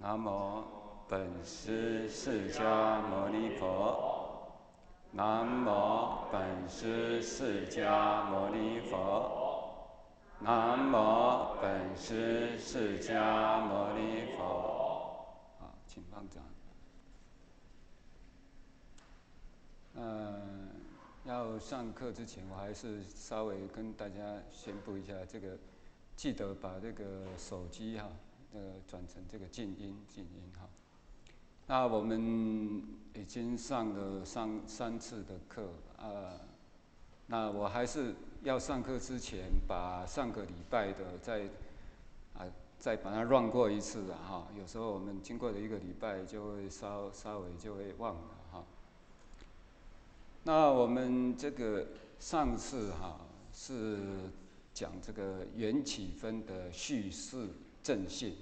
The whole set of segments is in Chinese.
南无本师释迦牟尼佛。南无本师释迦牟尼佛。南无本师释迦牟尼佛。好，请放掌。要上课之前，我还是稍微跟大家宣布一下，记得把这个手机转成这个静音哈。那我们已经上了三次的课那我还是要上课之前把上个礼拜的再把它 run 过一次哈。有时候我们经过了一个礼拜，就会稍微就会忘了哈。那我们这个上次是讲这个缘起分的叙事正性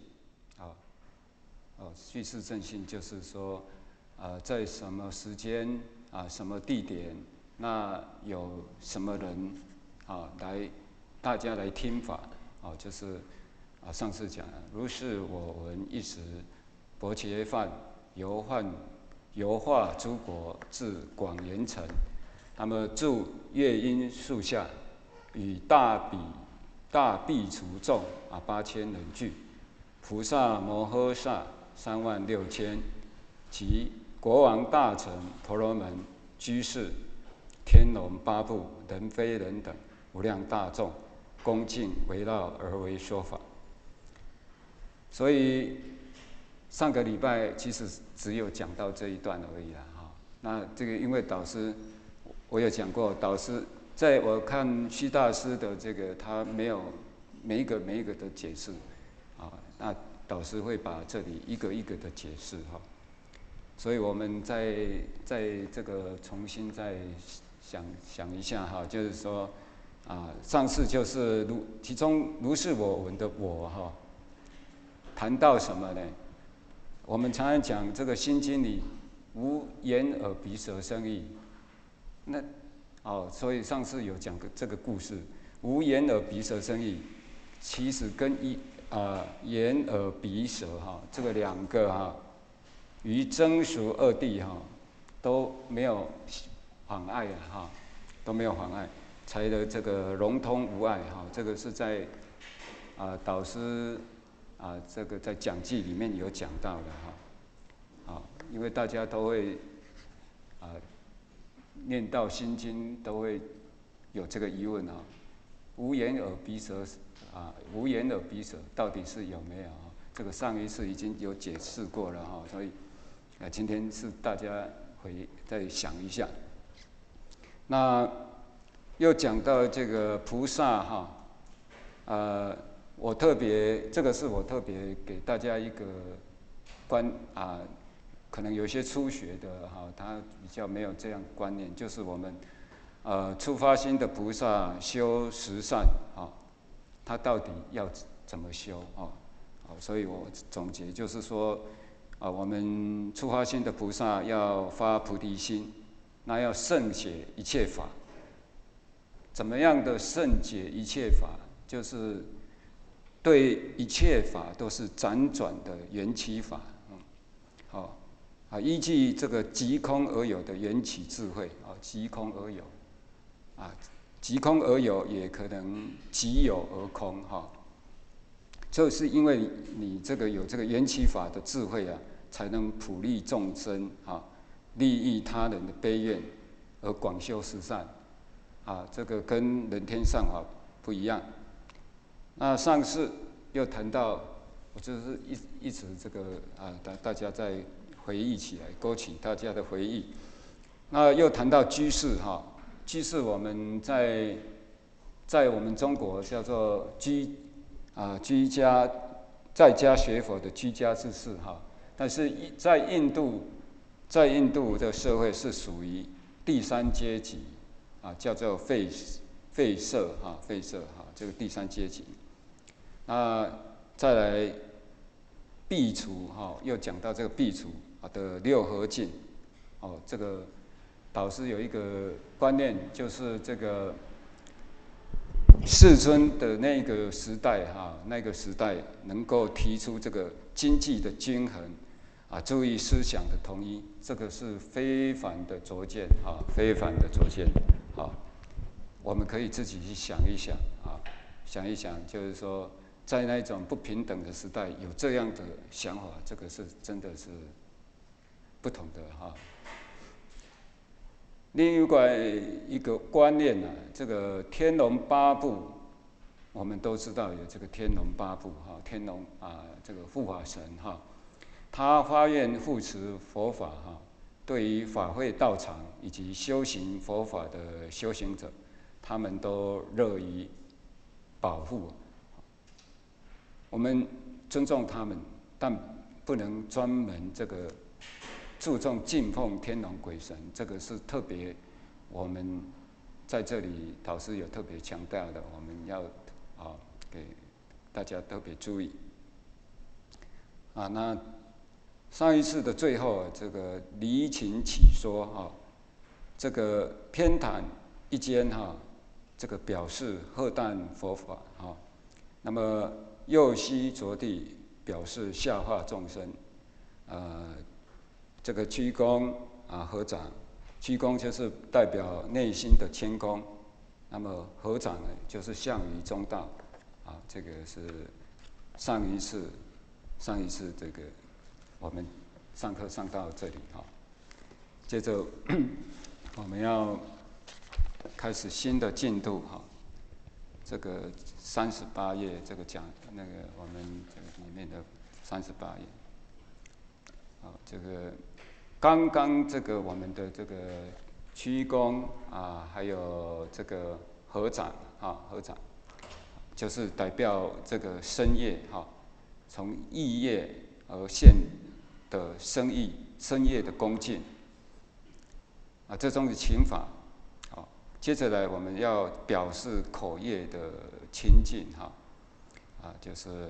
叙事正性就是说在什么时间什么地点，那有什么人大家来听法就是上次讲了，如是我闻一时，薄伽梵游化诸国，至广严城。那么住乐音树下，与大苾芻众8000人聚，菩萨摩诃萨36000，及国王大臣婆罗门居士、天龙八部、人非人等无量大众，恭敬围绕而为说法。所以上个礼拜其实只有讲到这一段而已那这个因为导师我有讲过，导师在我看虚大师的这个他没有每一个的解释那导师会把这里一个一个的解释所以我们在这个重新再想一下就是说上次就是其中如是我闻的我谈到什么呢？我们常常讲这个心经里无眼耳鼻舌身意，所以上次有讲这个故事，无眼耳鼻舌身意，其实跟眼耳鼻舌这个两个于真俗二谛都没有妨碍都没有妨碍，才得这个融通无碍这个是在导师这个在讲记里面有讲到的因为大家都会念到心经都会有这个疑问无眼耳鼻舌无眼耳鼻舌到底是有没有这个上一次已经有解释过了所以今天是大家会再想一下。那又讲到这个菩萨这个是我特别给大家一个可能有些初学的他比较没有这样观念，就是我们初发心的菩萨修十善他到底要怎么修所以我总结就是说我们初发心的菩萨要发菩提心，那要胜解一切法。怎么样的胜解一切法？就是对一切法都是辗转的缘起法依据这个即空而有的缘起智慧即空而有即空而有，也可能即有而空就是因为你这个有这个缘起法的智慧才能普利众生利益他人的悲愿，而广修十善这个跟人天上法不一样。那上次又谈到，我就是一直这个大家再回忆起来，勾起大家的回忆。那又谈到居士居士我们在我们中国叫做居家在家学佛的居家之士但是在印度的社会是属于第三阶级叫做吠舍这个第三阶级。那再来苾芻又讲到这个苾芻的六合敬这个导师有一个观念，就是这个世尊的那个时代那个时代能够提出这个经济的均衡注意思想的统一，这个是非凡的拙见非凡的拙见我们可以自己去想一想想一想，就是说，在那种不平等的时代，有这样的想法，这个是真的是不同的另外一个观念这个《天龙八部》，我们都知道有这个《天龙八部》天龙这个护法神他发愿护持佛法对于法会道场以及修行佛法的修行者，他们都乐于保护。我们尊重他们，但不能专门这个注重敬奉天龙鬼神，这个是特别我们在这里导师有特别强调的，我们要给大家特别注意那上一次的最后这个离情起说这个偏袒一间这个表示荷担佛法那么右膝着地表示下化众生这个鞠躬合掌，鞠躬就是代表内心的谦恭，那么合掌呢就是向于中道这个是上一次这个我们上课上到这里接着我们要开始新的进度这个38页这个讲那个我们这个里面的38页这个刚刚这个我们的这个鞠躬还有这个合掌合掌就是代表这个身业从意业而现的身业的恭敬这种的情法接着来我们要表示口业的清净就是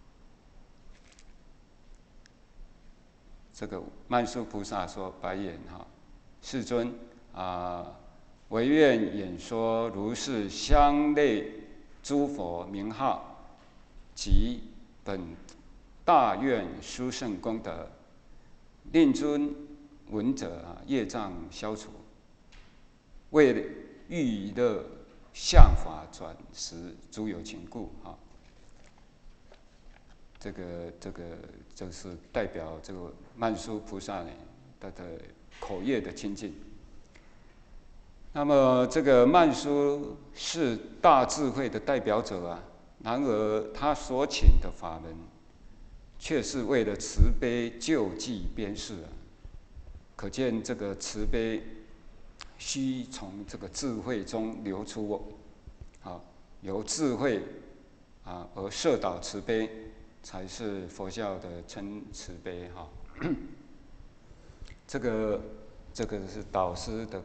这个曼殊菩萨说白言世尊唯愿演说如是相类诸佛名号及本大愿殊胜功德，令尊闻者业障消除，为欲乐向法转识诸有情故这个就是代表这个曼殊菩萨他的口业的清净。那么这个曼殊是大智慧的代表者然而他所请的法门，却是为了慈悲救济边事可见这个慈悲需从这个智慧中流出由智慧而摄导慈悲，才是佛教的真慈悲这个是导师的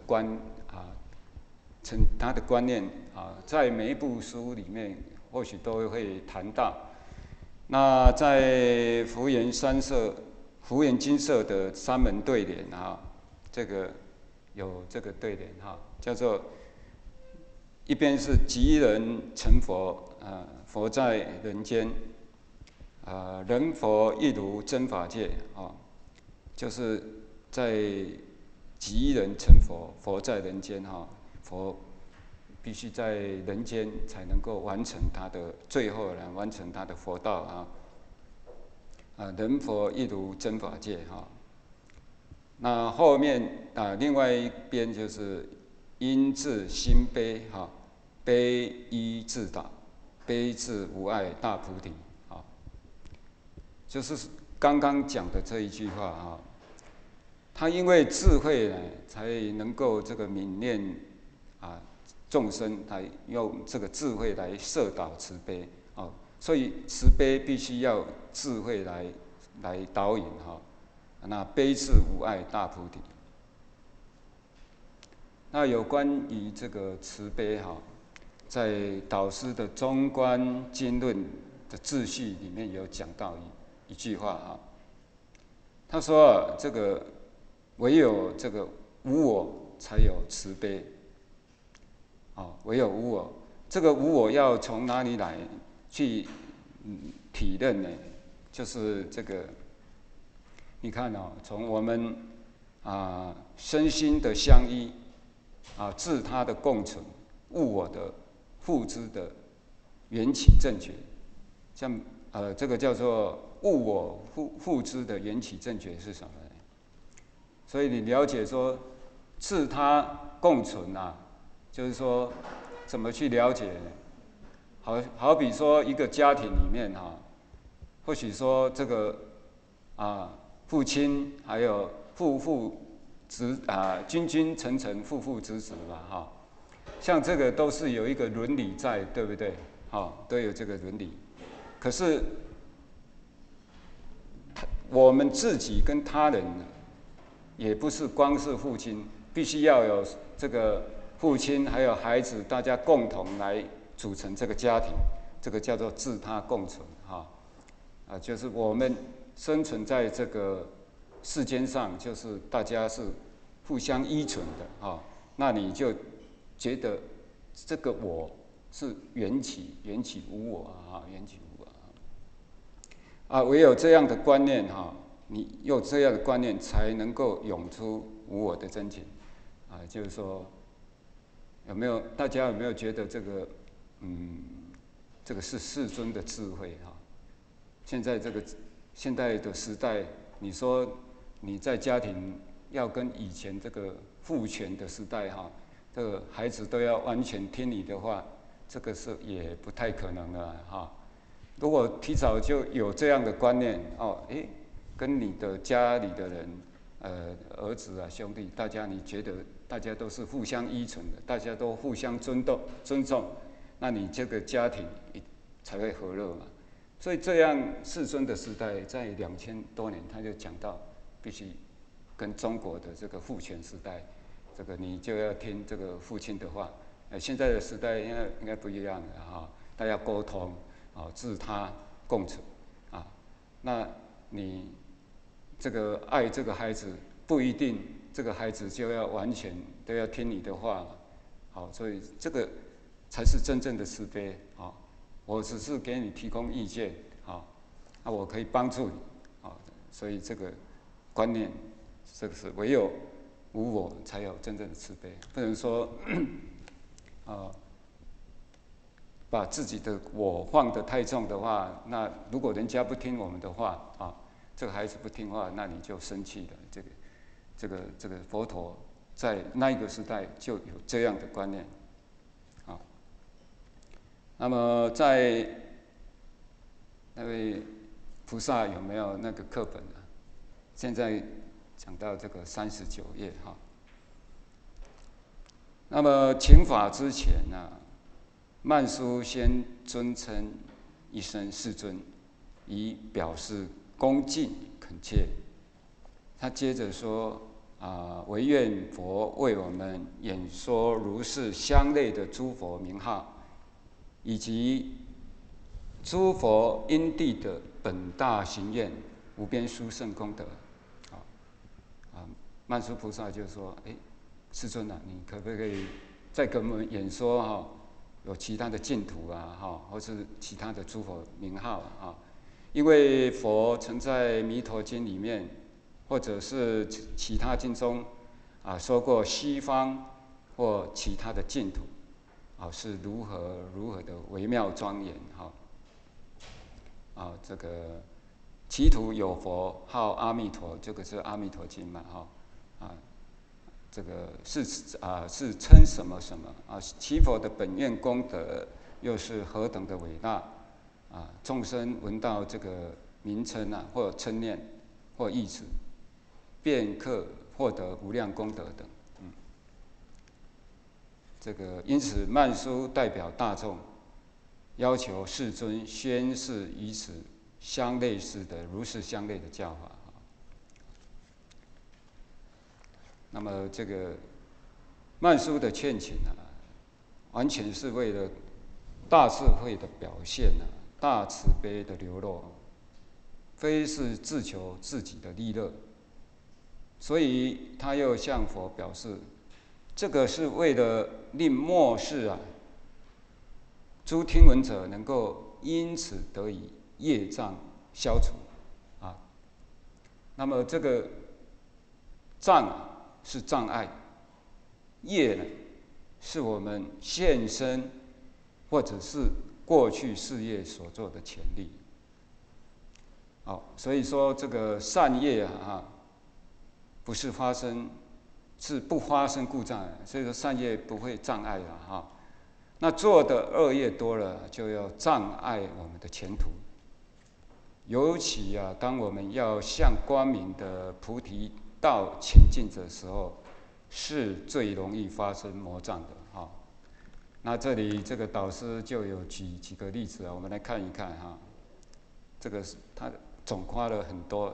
他的观念在每一部书里面或许都会谈到。那在福严精舍的三门对联这个有这个对联叫做一边是即人成佛佛在人间人佛一如真法界就是在即人成佛，佛在人间佛必须在人间才能够完成他的最后完成他的佛道人佛一如真法界那后面另外一边就是因自心悲悲依自导，悲自无碍大菩提就是刚刚讲的这一句话他因为智慧才能够这个泯念众生，来用这个智慧来摄导慈悲所以慈悲必须要智慧来导引那悲自无碍大菩提。那有关于这个慈悲在导师的中观经论的秩序里面有讲到一句话他说这个唯有这个无我才有慈悲唯有无我这个无我要从哪里来去体认呢？就是这个，你看哦，从我们身心的相依自他的共存，物我的互知的缘起正觉，像这个叫做物我互知的缘起正觉是什么呢？所以你了解说自他共存就是说怎么去了解呢？好比说一个家庭里面或许说这个父亲还有君君臣臣父父子子吧像这个都是有一个伦理在，对不对？都有这个伦理。可是我们自己跟他人也不是光是父亲，必须要有这个父亲还有孩子，大家共同来组成这个家庭，这个叫做自他共存就是我们生存在这个世间上，就是大家是互相依存的那你就觉得这个我是缘起无我缘起无我唯有这样的观念你有这样的观念，才能够涌出无我的真情就是说，大家有没有觉得这个这个是世尊的智慧现在这个现代的时代，你说你在家庭要跟以前这个父权的时代这个孩子都要完全听你的话，这个是也不太可能了如果提早就有这样的观念跟你的家里的人儿子兄弟，大家你觉得大家都是互相依存的，大家都互相尊重，那你这个家庭才会和乐嘛。所以这样世尊的时代，在2000多年，他就讲到必须跟中国的这个父权时代，这个你就要听这个父亲的话。现在的时代应该不一样了大家沟通自他共存那你这个爱这个孩子，不一定这个孩子就要完全都要听你的话所以这个才是真正的慈悲我只是给你提供意见我可以帮助你所以这个观念，这个是唯有无我才有真正的慈悲，不能说把自己的我放得太重的话，那如果人家不听我们的话这个孩子不听话，那你就生气了。这个佛陀在那一个时代就有这样的观念那么在那位菩萨有没有那个课本现在讲到这个39页那么请法之前曼殊先尊称一声世尊，以表示恭敬恳切。他接着说唯愿佛为我们演说如是相类的诸佛名号，以及诸佛因地的本大行愿，无边殊胜功德曼殊菩萨就说世尊你可不可以再给我们演说有其他的净土或是其他的诸佛名号因为佛曾在弥陀经里面，或者是其他经中说过西方或其他的净土是如何的微妙庄严这个其土有佛号阿弥陀，这个是阿弥陀经嘛这个是称什么什么其佛的本愿功德又是何等的伟大众生闻到这个名称或称念或义词，便可获得无量功德等这个因此曼殊代表大众，要求世尊宣示以此相类似的如是相类的教法那么这个曼殊的劝请完全是为了大智慧的表现大慈悲的流露，非是自求自己的利乐。所以他又向佛表示，这个是为了令末世诸听闻者能够因此得以业障消除啊。那么这个障是障碍，业呢是我们现身或者是过去事业所做的权利。好，所以说这个善业啊，不是发生，是不发生故障碍，所以说善业不会障碍了哈。那做的恶业多了，就要障碍我们的前途。尤其啊，当我们要向光明的菩提道前进的时候，是最容易发生魔障的哈。那这里这个导师就有举几个例子啊，我们来看一看哈。这个是他总夸了很多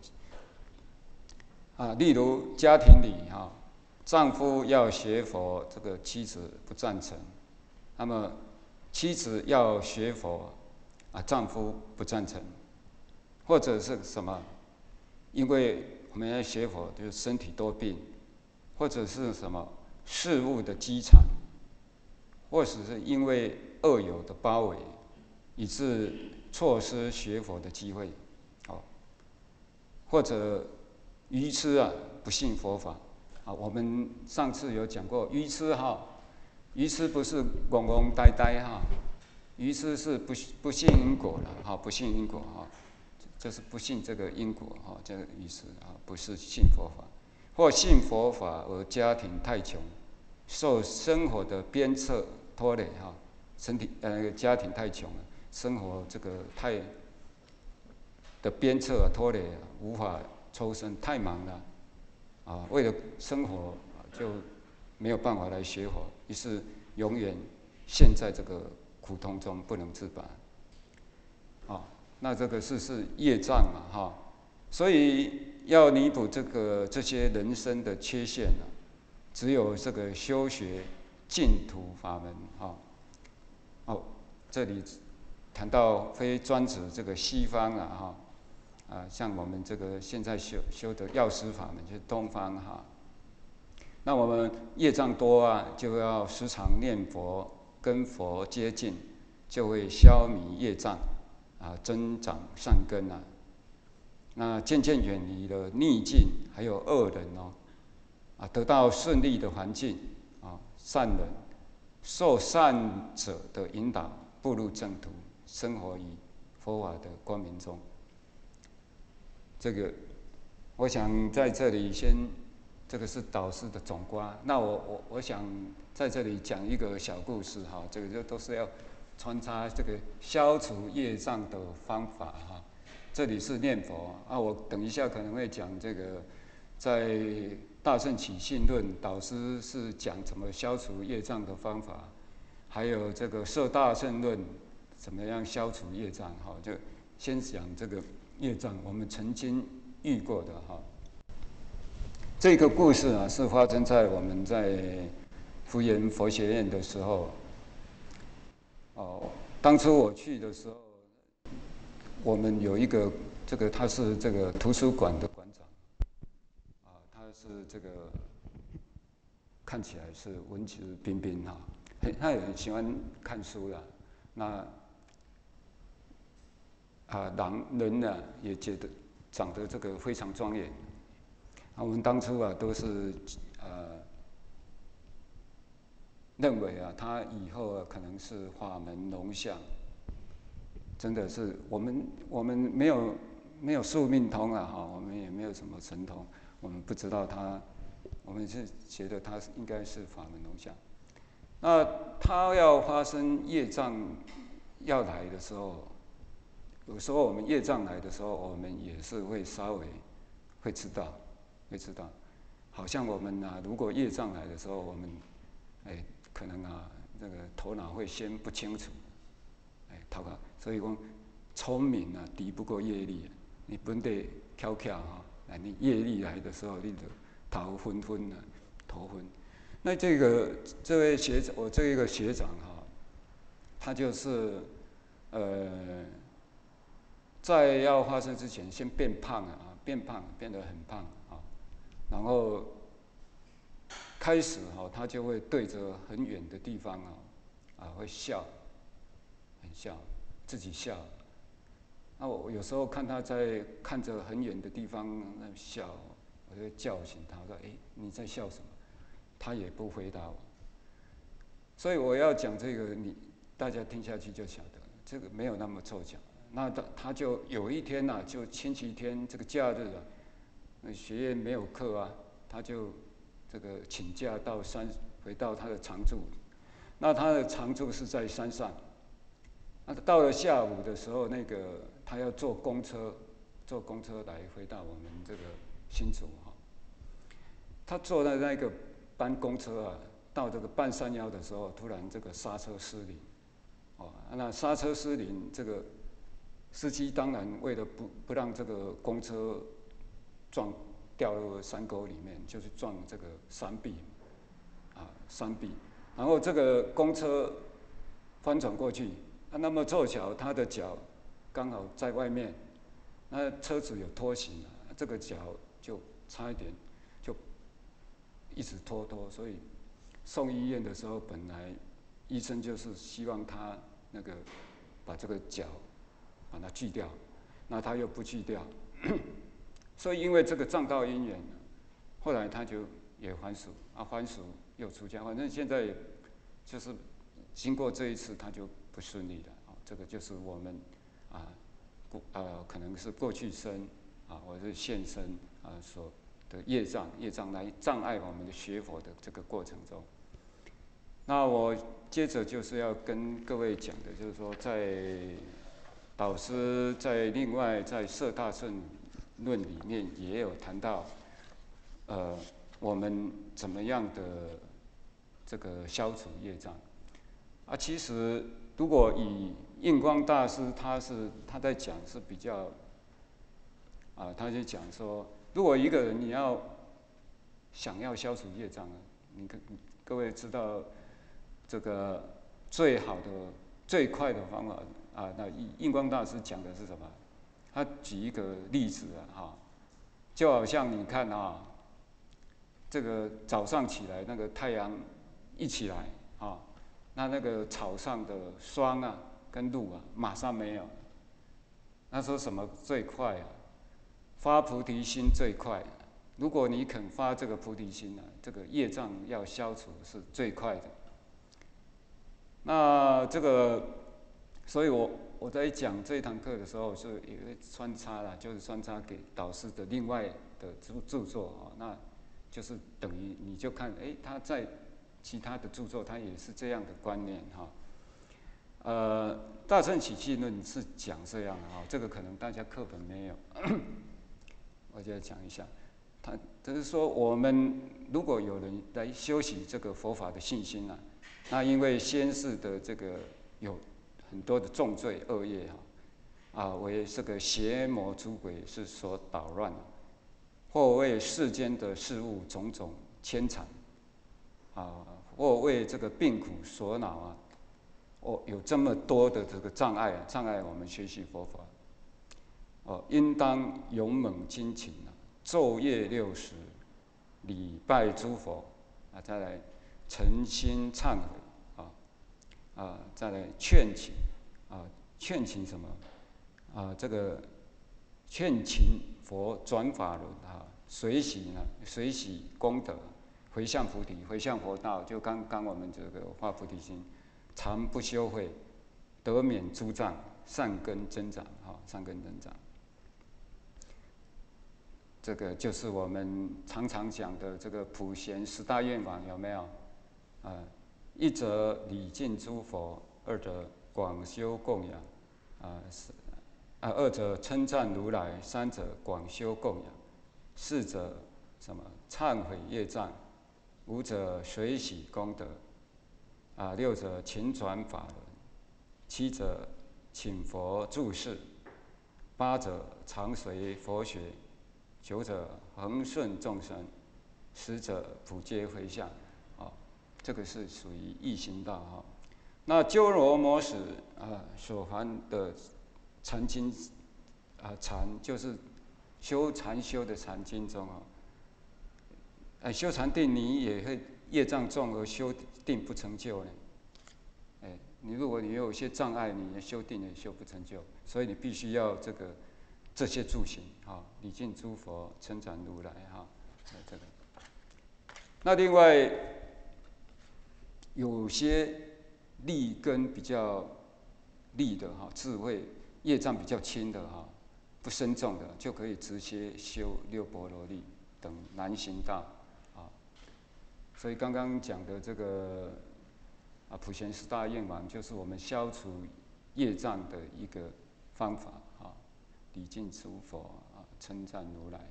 例如家庭里哈，丈夫要学佛，这个妻子不赞成；那么妻子要学佛，丈夫不赞成，或者是什么？因为我们要学佛，就是身体多病，或者是什么事物的积产，或者是因为恶友的包围，以致错失学佛的机会，或者愚痴啊，不信佛法啊。我们上次有讲过，愚痴哈，愚痴不是懵懵呆呆哈，愚痴是不信因果的哈，不信因果哈，就是不信这个因果哈，这个愚痴啊，不是信佛法，或信佛法而家庭太穷，受生活的鞭策拖累哈，家庭太穷了，生活这个太的鞭策拖累，无法抽身，太忙了为了生活就没有办法来学佛，于是永远陷在这个苦痛中不能自拔那这个是业障嘛哈，所以要弥补这些人生的缺陷只有这个修学净土法门这里谈到非专指这个西方像我们这个现在修的药师法门，就是东方那我们业障多就要时常念佛，跟佛接近，就会消弭业障增长善根那渐渐远离了逆境，还有恶人得到顺利的环境善人受善者的引导，步入正途，生活于佛法的光明中。这个，我想在这里这个是导师的总观。那我想在这里讲一个小故事这个就都是要穿插这个消除业障的方法这里是念佛我等一下可能会讲这个，在《大乘起信论》，导师是讲怎么消除业障的方法，还有这个《摄大乘论》怎么样消除业障就先讲这个业障，我们曾经遇过的这个故事是发生在我们在福源佛学院的时候当初我去的时候，我们有一个他是这个图书馆的馆长他是这个看起来是文质彬彬他也很喜欢看书的那人呢也觉得长得这个非常庄严我们当初都是认为他以后可能是法门龙象，真的是我们没有宿命通我们也没有什么神通，我们不知道我们是觉得他应该是法门龙象。那他要发生业障要来的时候，有时候我们业障来的时候，我们也是会稍微会知道，好像我们如果业障来的时候，我们可能这个头脑会先不清楚，所以说聪明敌不过业力，你本得巧你业力来的时候，你就头昏头昏。那这位我这一个学长他就是在要发生之前先变胖变得很胖然后开始他就会对着很远的地方会笑很笑，自己笑。那我有时候看他在看着很远的地方那笑，我就叫醒他说：“哎，你在笑什么？”他也不回答我。所以我要讲这个，大家听下去就晓得，这个没有那么凑巧。那他就有一天呐，就星期天这个假日啊，学院没有课啊，他就这个请假回到他的常住。那他的常住是在山上。那到了下午的时候，他要坐公车来回到我们这个新竹哈。他坐的那个班公车啊，到这个半山腰的时候，突然这个刹车失灵。那刹车失灵，这个司机当然为了不让这个公车掉入山沟里面，就是撞这个山壁，山壁。然后这个公车翻转过去，那么凑巧他的脚刚好在外面，那车子有拖行，这个脚就差一点就一直拖，所以送医院的时候，本来医生就是希望他把这个脚把它锯掉，那他又不锯掉，所以因为这个撞到因缘，后来他就也还俗，还俗又出家，反正现在就是经过这一次，他就不顺利了。这个就是我们可能是过去生或者是现生所的业障来障碍我们的学佛的这个过程中。那我接着就是要跟各位讲的，就是说导师另外在《摄大乘论》里面也有谈到，我们怎么样的这个消除业障其实如果以印光大师他在讲是比较他就讲说，如果一个人你想要消除业障各位知道这个最好的最快的方法那印光大师讲的是什么？他举一个例子就好像你看这个早上起来那个太阳一起来那个草上的霜跟露马上没有。那说什么最快发菩提心最快。如果你肯发这个菩提心这个业障要消除是最快的。那这个，所以我在讲这一堂课的时候是也会穿插就是穿插给导师的另外的著作那就是等于你就看他在其他的著作他也是这样的观念大乘起信论是讲这样这个可能大家课本没有，我就讲一下。他就是说，我们如果有人来修习这个佛法的信心那因为先世的这个有很多的重罪恶业为这个邪魔诸鬼是所捣乱或为世间的事物种种牵缠或为这个病苦所恼有这么多的这个障碍我们学习佛法应当勇猛精勤昼夜60，礼拜诸佛再来诚心忏悔再来劝请劝请什么这个劝请佛转法轮随喜功德，回向菩提，回向佛道。就刚刚我们这个发菩提心，常不修慧，得免诸障，善根增长善根增长。这个就是我们常常讲的这个普贤10大愿望，有没有？一则礼敬诸佛，二则广修供养，二则称赞如来，三则广修供养，四则什么？忏悔业障，五则随喜功德，六则勤转法轮，七则请佛住世，八则常随佛学，九者恒顺众生，十者普皆回向这个是属于易行道那鸠罗摩使所含的禅经禅就是修禅修的禅经中修禅定你也会业障重而修定不成就呢你如果你有一些障碍，你修定也修不成就，所以你必须要这些助行，礼敬诸佛，称赞如来，这个。那另外有些利根比较利的智慧业障比较轻的不深重的，就可以直接修六波罗蜜等难行道所以刚刚讲的这个普贤十大愿王，就是我们消除业障的一个方法礼敬诸佛称赞如来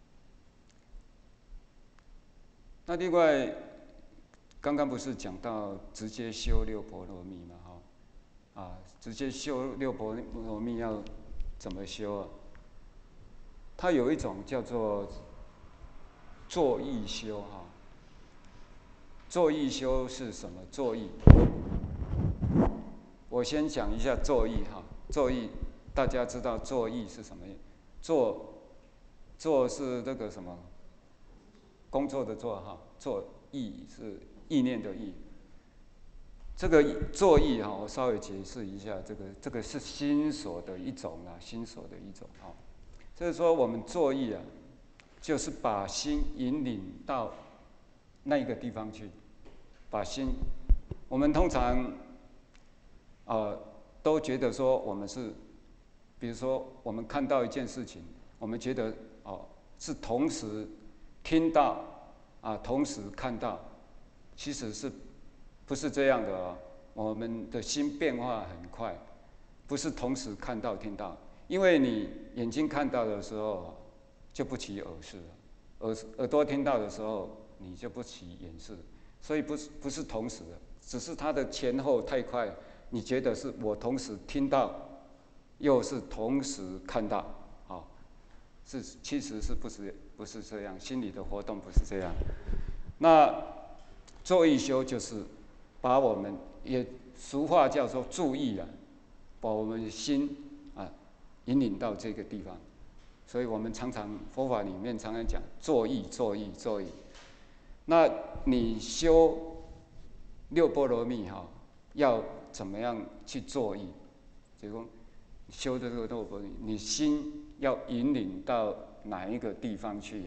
那另外，刚刚不是讲到直接修六波罗蜜嘛直接修六波罗蜜要怎么修它有一种叫做作意修作意修是什么？作意，我先讲一下作意作意，大家知道作意是什么？作是那个什么？工作的作作意是意念的意。这个作意我稍微解释一下，这个是心所的一种心所的一种就是说我们作意就是把心引领到那个地方去，把心，我们通常都觉得说我们是，比如说我们看到一件事情，我们觉得是同时听到同时看到，其实是不是这样的我们的心变化很快，不是同时看到听到，因为你眼睛看到的时候就不起耳识了，耳朵听到的时候你就不起眼识，所以不是同时的，只是它的前后太快，你觉得是我同时听到，又是同时看到其实是不是这样，心理的活动不是这样。那作意修就是把我们也俗话叫做注意把我们的心引领到这个地方。所以我们常常佛法里面常常讲作意作意作意。那你修六波罗蜜要怎么样去作意？就是说修这个六波罗蜜，你心要引领到哪一个地方去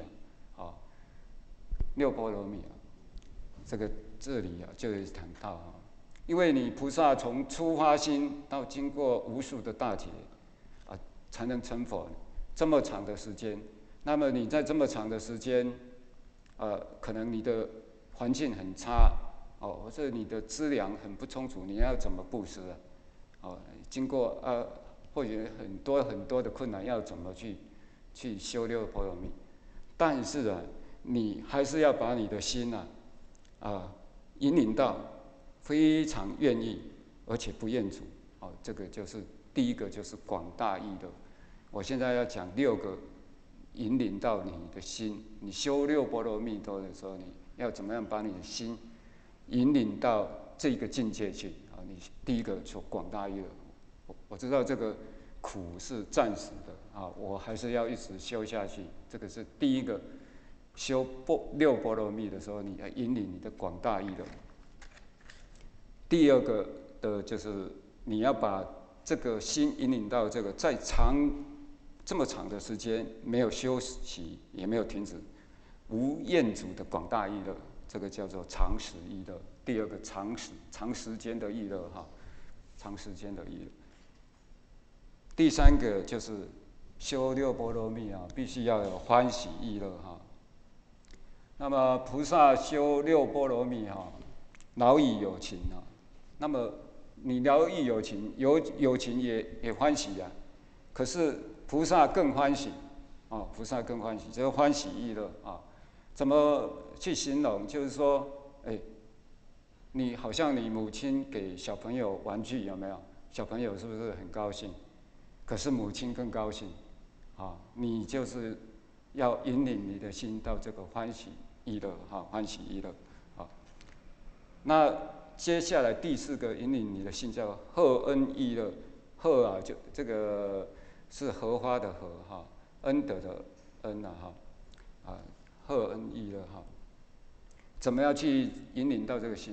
六波罗蜜这里就有谈到因为你菩萨从初发心到经过无数的大劫才能成佛，这么长的时间，那么你在这么长的时间可能你的环境很差或者你的资粮很不充足，你要怎么布施经过或许很多的困难，要怎么去修六波罗蜜？但是你还是要把你的心引领到非常愿意而且不厌足这个就是第一个，就是广大益乐。我现在要讲6个引领到你的心，你修六波罗蜜多的时候，你要怎么样把你的心引领到这个境界去你第一个说广大益乐。我知道这个苦是暂时的我还是要一直修下去。这个是第一个，修六波罗蜜的时候，你要引领你的广大益乐。第二个的就是你要把这个心引领到这个在这么长的时间没有休息也没有停止，无厌足的广大益乐，这个叫做长时益乐。第二个长时间的益乐长时间的益乐。第三个就是修六波罗蜜必须要有欢喜益乐那么菩萨修六波罗蜜饶益有情那么你饶益有情，有情也欢喜可是菩萨更欢喜菩萨更欢喜，这个欢喜益乐怎么去形容？就是说，你好像你母亲给小朋友玩具，有没有？小朋友是不是很高兴？可是母亲更高兴你就是要引领你的心到这个欢喜益乐欢喜益乐那接下来第4个引领你的心叫荷恩益乐。荷就这个是荷花的荷恩德的恩荷恩益乐怎么样去引领到这个心呢？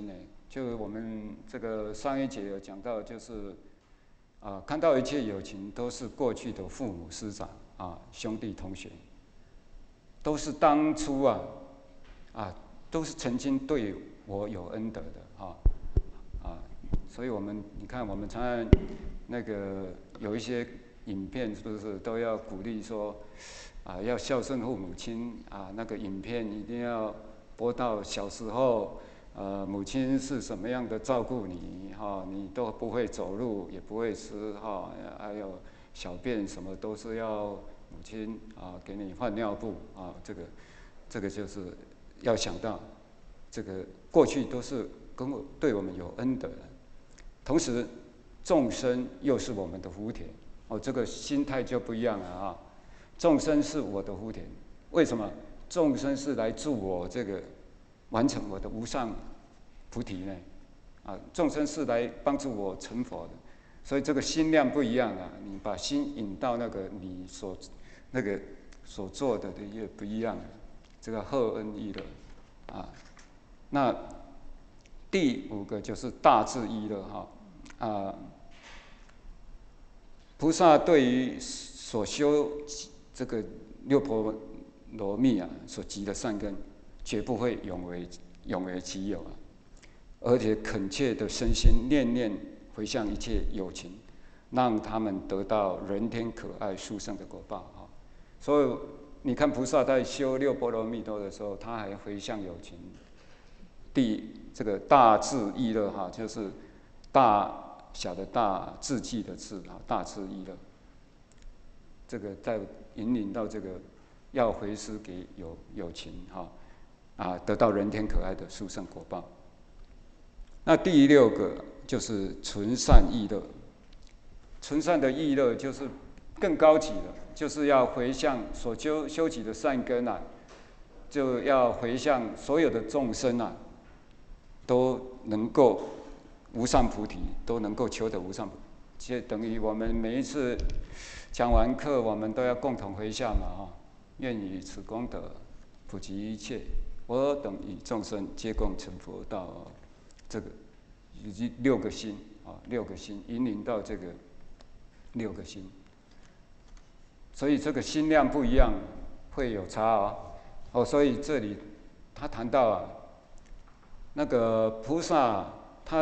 就我们这个上一节有讲到，就是看到一切友情都是过去的父母师长兄弟同学，都是当初都是曾经对我有恩德的所以你看我们常常那个有一些影片是不是都要鼓励说要孝顺父母亲那个影片一定要播到小时候母亲是什么样的照顾你你都不会走路也不会吃还有小便什么都是要母亲给你换尿布这个就是要想到这个过去都是对我们有恩德的，同时众生又是我们的福田这个心态就不一样了众生是我的福田，为什么？众生是来助我这个完成我的无上菩提呢众生是来帮助我成佛的，所以这个心量不一样你把心引到那个你所做的也不一样，这个厚恩益乐那第5个就是大智益乐菩萨对于所修这个六波罗蜜所集的善根，绝不会永为己有而且恳切的身心念念回向一切有情，让他们得到人天可爱殊胜的果报所以你看菩萨在修六波罗蜜多的时候，他还回向有情。这个大智益乐就是大小的大，智计的智大智益乐。这个在引领到这个要回施给有情得到人天可爱的殊胜果报。那第6个就是纯善益乐，纯善的益乐就是更高级了，就是要回向所修起的善根就要回向所有的众生都能够无上菩提，都能够求得无上菩提，就等于我们每一次讲完课，我们都要共同回向愿以此功德普及一切，我等与众生皆共成佛道这个以及6个心6个心引领到这个6个心，所以这个心量不一样，会有差所以这里他谈到那个菩萨他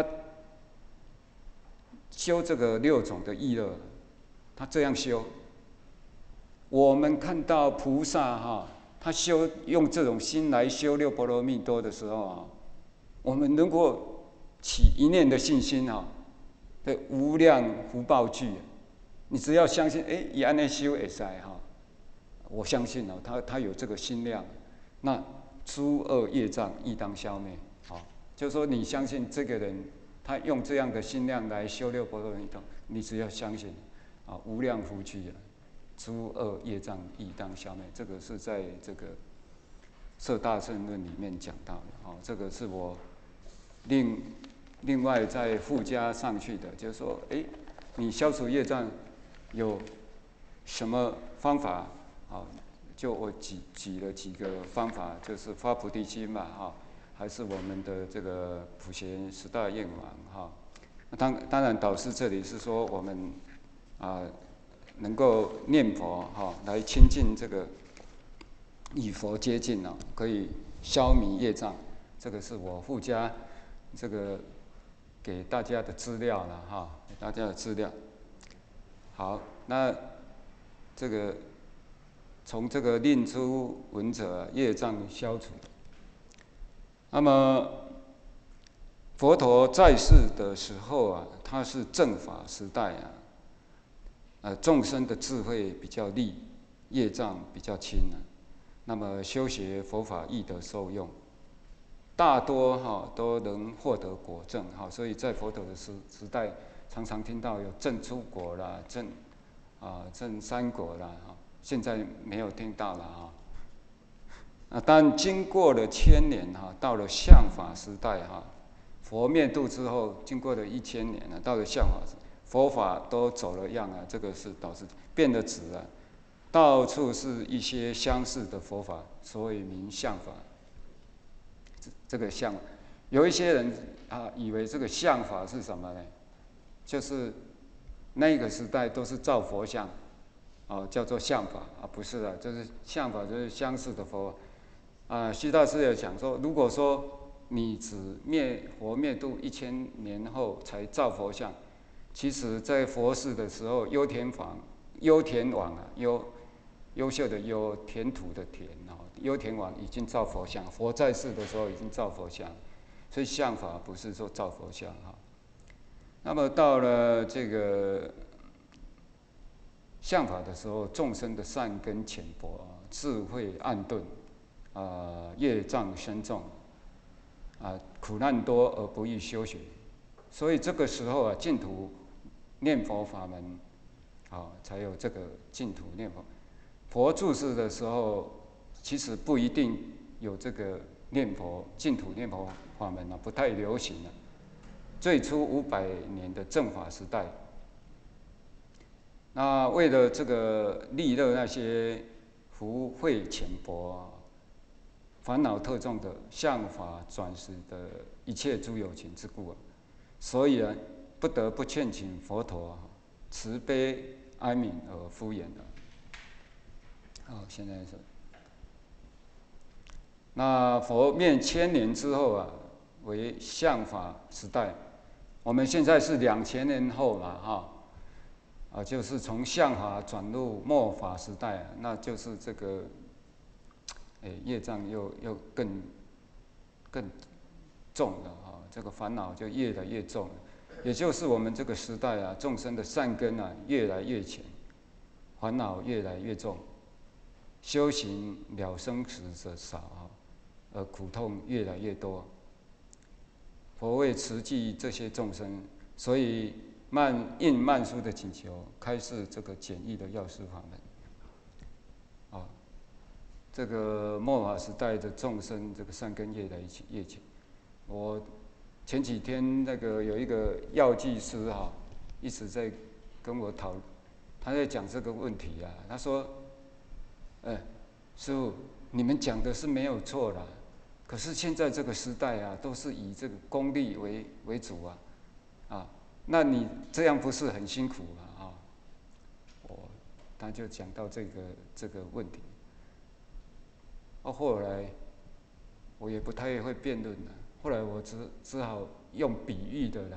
修这个6种的益乐，他这样修。我们看到菩萨他用这种心来修六波罗蜜多的时候我们如果起一念的信心对无量福报聚，你只要相信以安内修也在我相信他有这个心量，那诸恶业障亦当消灭就是说你相信这个人他用这样的心量来修六波罗蜜多，你只要相信无量福聚诸恶业障亦当消灭，这个是在这个《摄大乘论》里面讲到的这个是我另外再附加上去的，就是说你消除业障有什么方法就我举了几个方法，就是发菩提心还是我们的这个普贤10大愿王当然导师这里是说我们能够念佛来亲近这个与佛接近可以消弭业障，这个是我附加这个给大家的资料了给大家的资料。好，那这个从这个令出闻者业障消除。那么佛陀在世的时候他是正法时代众生的智慧比较利，业障比较轻那么修学佛法易得受用，大多都能获得果证所以在佛陀的时代，常常听到有证诸果啦、证三果啦现在没有听到了但经过了1000年到了相法时代佛灭度之后，经过了1000年到了相法时代，佛法都走了样这个是导致变得质到处是一些相似的佛法，所以名相法。这个相有一些人以为这个相法是什么呢？就是那个时代都是造佛像，叫做相法不是的，就是相法就是相似的佛。须大师也讲说，如果说你只佛灭度1000年后才造佛像，其实在佛世的时候，优田王优秀的田土的田优田王已经造佛像，佛在世的时候已经造佛像，所以相法不是说造佛像那么到了这个相法的时候，众生的善根浅薄，智慧暗钝，业障深重，苦难多而不易修学，所以这个时候净土念佛法门，才有这个净土念佛。佛住世的时候，其实不一定有这个净土念佛法门不太流行了。最初500年的正法时代，那为了这个利乐那些福慧浅薄、烦恼特重的相法转世的一切诸有情之故所以不得不劝请佛陀慈悲哀悯而敷衍现在是那佛灭1000年之后为相法时代。我们现在是2000年后嘛就是从相法转入末法时代那就是这个业障又更重了这个烦恼就越来越重，也就是我们这个时代众生的善根越来越浅，烦恼越来越重，修行了生死者少而苦痛越来越多。佛为慈济这些众生，所以应曼殊的请求，开示这个简易的药师法门。这个末法时代的众生，这个善根越来越浅。我前几天有一个药剂师一直在跟我讨论，他在讲这个问题他说：“师父，你们讲的是没有错啦，可是现在这个时代都是以这个功利为主那你这样不是很辛苦吗？”他就讲到这个问题。后来我也不太会辩论了，后来我只好用比喻的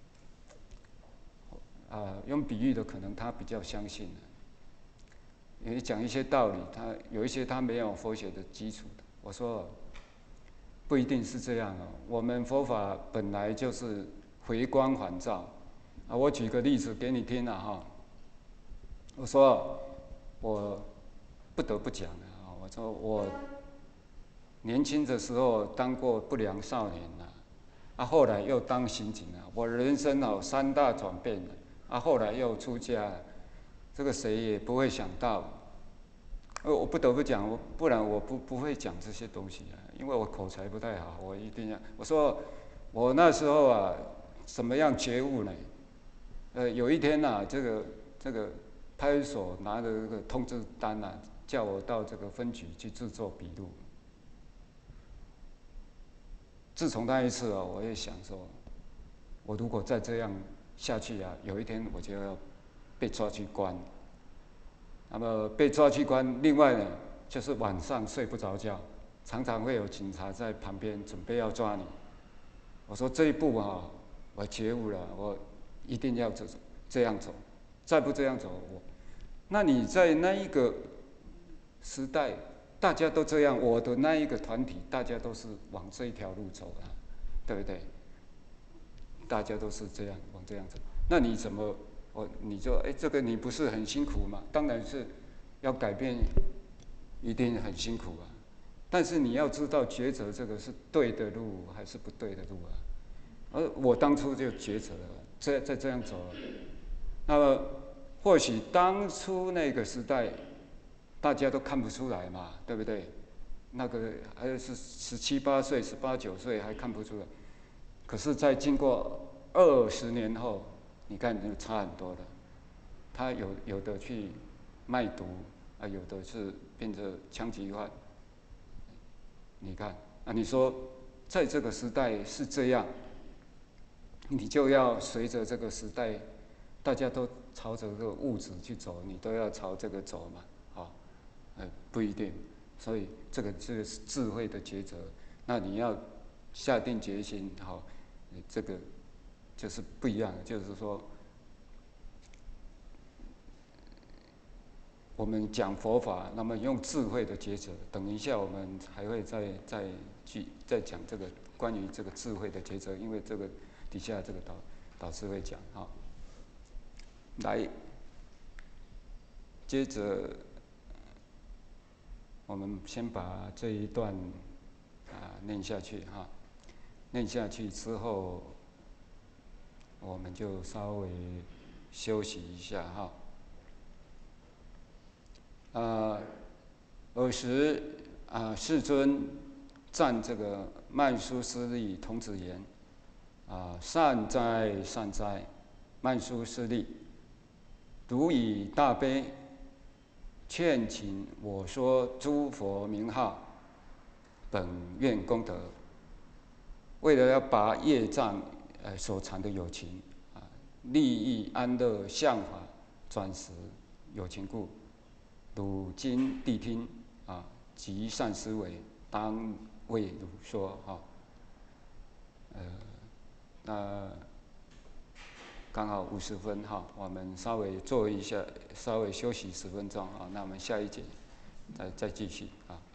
用比喻的可能他比较相信也讲一些道理，有一些他没有佛学的基础的。我说不一定是这样我们佛法本来就是回光返照我举个例子给你听我说我不得不讲我说我年轻的时候当过不良少年后来又当刑警我人生3大转变后来又出家这个谁也不会想到我不得不讲不然我不会讲这些东西因为我口才不太好，我一定要我说我那时候怎么样觉悟呢？有一天这个派出所拿着这个通知单叫我到这个分局去制作笔录。自从那一次我也想说，我如果再这样下去有一天我就要被抓去关。那么被抓去关，另外呢就是晚上睡不着觉，常常会有警察在旁边准备要抓你。我说这一步我觉悟了，我一定要这样走，再不这样走那你在那一个时代，大家都这样，我的那一个团体，大家都是往这一条路走对不对？大家都是这样往这样走，那你怎么你就这个你不是很辛苦吗？当然是要改变，一定很辛苦但是你要知道抉择这个是对的路还是不对的路而我当初就抉择了，再这样走了。那么或许当初那个时代，大家都看不出来嘛，对不对？那个还是17、18岁、18、19岁还看不出来，可是，在经过20年后，你看就差很多了。他有的去卖毒有的是变成枪击犯。你看你说在这个时代是这样，你就要随着这个时代，大家都朝着这个物质去走，你都要朝这个走嘛，不一定，所以这个是智慧的抉择。那你要下定决心，这个就是不一样，就是说，我们讲佛法，那么用智慧的抉择。等一下我们还会再讲这个关于这个智慧的抉择，因为这个底下这个导师会讲来，接着我们先把这一段念下去念下去之后，我们就稍微休息一下尔时世尊赞这个曼殊师利童子言善哉善哉，曼殊师利，汝以大悲劝请我说诸佛名号，本愿功德。为了要把业障所缠的有情利益安乐相法转识有情故，汝今谛听极善思维，当为汝说那刚好50分我们稍微坐一下，稍微休息10分钟那我们下一节再继续